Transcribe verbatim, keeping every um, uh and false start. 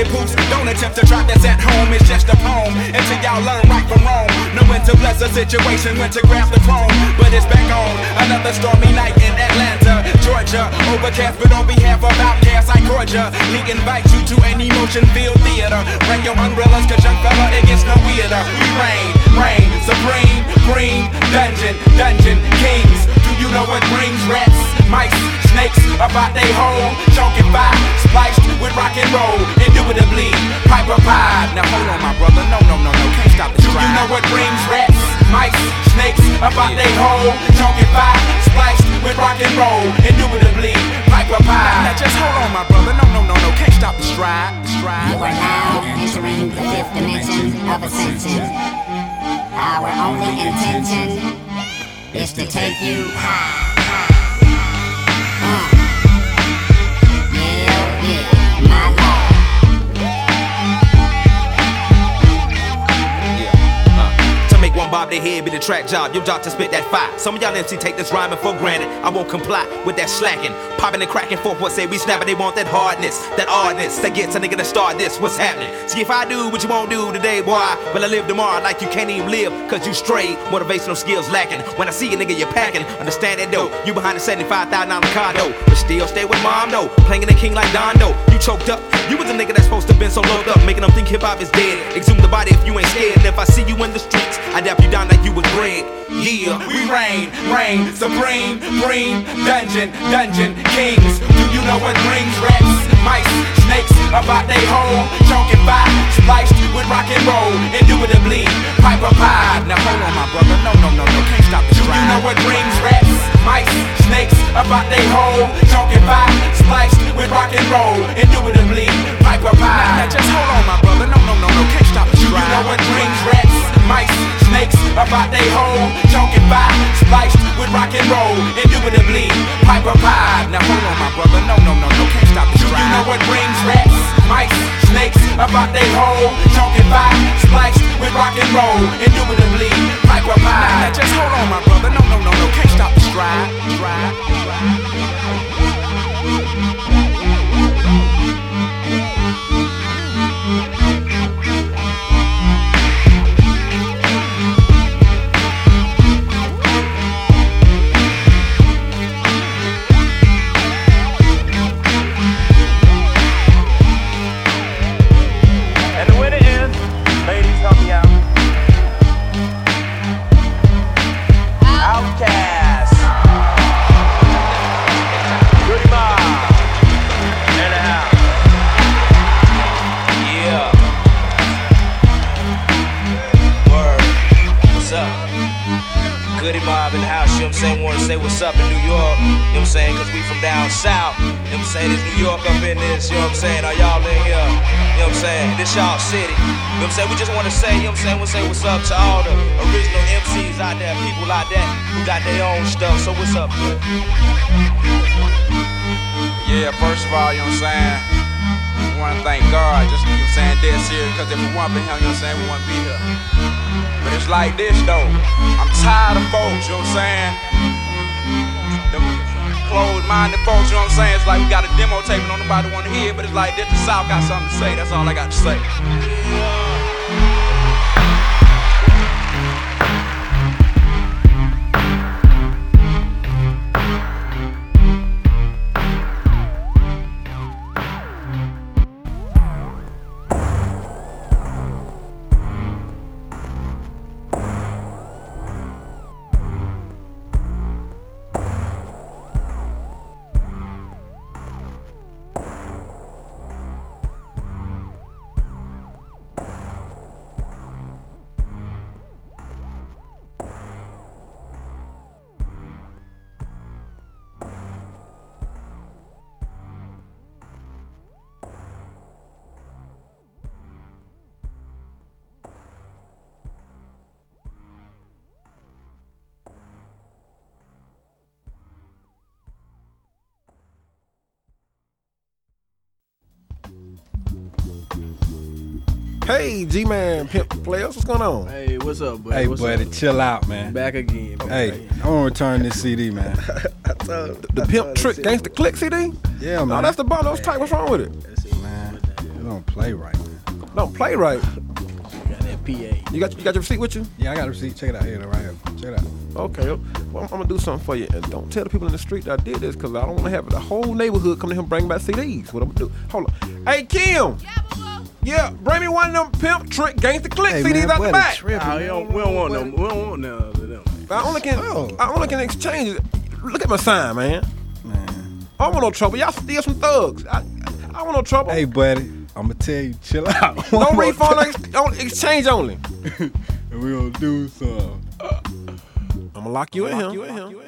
poops. Don't attempt to try this at home, it's just a poem. Until y'all learn right from wrong. Know when to bless a situation, when to grab the chrome. But it's back on, another stormy night in Atlanta, Georgia. Overcast, but on behalf of Outkast, I Georgia. Lee invites you to an emotion-filled theater. Bring your umbrellas, cause young fella, it gets no weirder. We reign, reign, supreme, green, dungeon, dungeon, kings. Do you know what brings rats, mice, snakes about they hole? Chunky five, spliced with rock and roll, indubitably, Piper Pie. Now hold on, my brother, no, no, no, no, can't stop the stride. Do you know what brings rats, mice, snakes about they hole? Chunky five, spliced with rock and roll, indubitably, Piper Pie. Now just hold on, my brother, no, no, no, no, can't stop the stride, the stride. You are now entering the fifth dimension of ascension. Our only intention is to take you high. Uh. Yeah, yeah, my lord. Make one bob their head be the track job, your job to spit that fire. Some of y'all M C take this rhyming for granted. I won't comply with that slacking, popping and cracking forth what say we snapping. They want that hardness, that oddness that gets a nigga to start this. What's happening? See if I do what you won't do today, boy, will I live tomorrow like you can't even live? Cause you straight, motivational skills lacking. When I see a nigga you're packing, understand that though. You behind the seventy-five thousand dollar car though, but still stay with mom though. Playing the king like Don though. You choked up, you was the nigga that's supposed to been so locked up, making them think hip hop is dead. Exhume the body if you ain't scared. And if I see you in the streets, I dap you down like you was bred. Yeah, we reign, reign, supreme, green, dungeon, dungeon, kings. Do you know what brings rats, mice, snakes about they hole? Chunky five, spliced with rock and roll, indubitably, Piper Pie. Now hold on, my brother, no, no, no, no, can't stop the stride. Do you know what brings rats, mice, snakes about they hole? Chunky five, spliced with rock and roll, indubitably, Piper Pie. Now just hold on, my brother, no, no, no, no, can't stop the stride. Do you know what brings rats, mice, snakes about they hole? Chunky five, spliced with rock and roll, indubitably, Piper Pie. Now hold on, my brother, no, no, no, no, can't stop the stride. Do you know what brings rats, mice, snakes about they hole? Chunky five, spliced with rock and roll, indubitably, Piper Pie. Now just hold on, my brother, no, no, no, no, can't stop the stride. Stride, stride. Say what's up in New York, you know what I'm saying, cause we from down south, you know what I'm saying, there's New York up in this, you know what I'm saying, are y'all in here, you know what I'm saying, this y'all city, you know what I'm saying, we just wanna say, you know what I'm saying, we'll say what's up to all the original M Cs out there, people out there who got their own stuff, so what's up, bro? Yeah, first of all, you know what I'm saying, we wanna thank God, just, you know what I'm saying, dead serious, cause if we weren't been here, you know what I'm saying, we wouldn't be here. But it's like this though, I'm tired of folks, you know what I'm saying? Them closed-minded folks, you know what I'm saying? It's like we got a demo tape and nobody wanna hear it, but it's like this, the South got something to say, that's all I got to say. Hey, G-Man, Pimp Players, what's going on? Hey, what's up, buddy? Hey, what's buddy, up? chill out, man. Back again. Hey, I want to return this C D, man. I told, the, the Pimp Trick Gangsta Click C D? Yeah, man. No, that's the bomb. That was tight. What's wrong with it? Man, don't play right, man. Don't play right. Got that P A. You got you got your receipt with you? Yeah, I got a receipt. Check it out here, right here. Check it out. Okay, well, I'm gonna do something for you, and don't tell the people in the street that I did this, cause I don't want to have the whole neighborhood come to him and bring back C Ds. What I'm gonna do? Hold on. Hey Kim. Yeah, boo. Yeah, bring me one of them pimp trick gangsta click Hey, C Ds man, out boy, the they back. tripping, Nah, we, man. don't, we don't want them. We don't want none of them. I only can Oh. I only can exchange it. Look at my sign, man. Man. I don't want no trouble. Y'all steal some thugs. I, I don't want no trouble. Hey, buddy, I'm gonna tell you, chill out. no One more refund, time. ex- don't exchange only. And we gonna do some. I'm gonna lock you in here.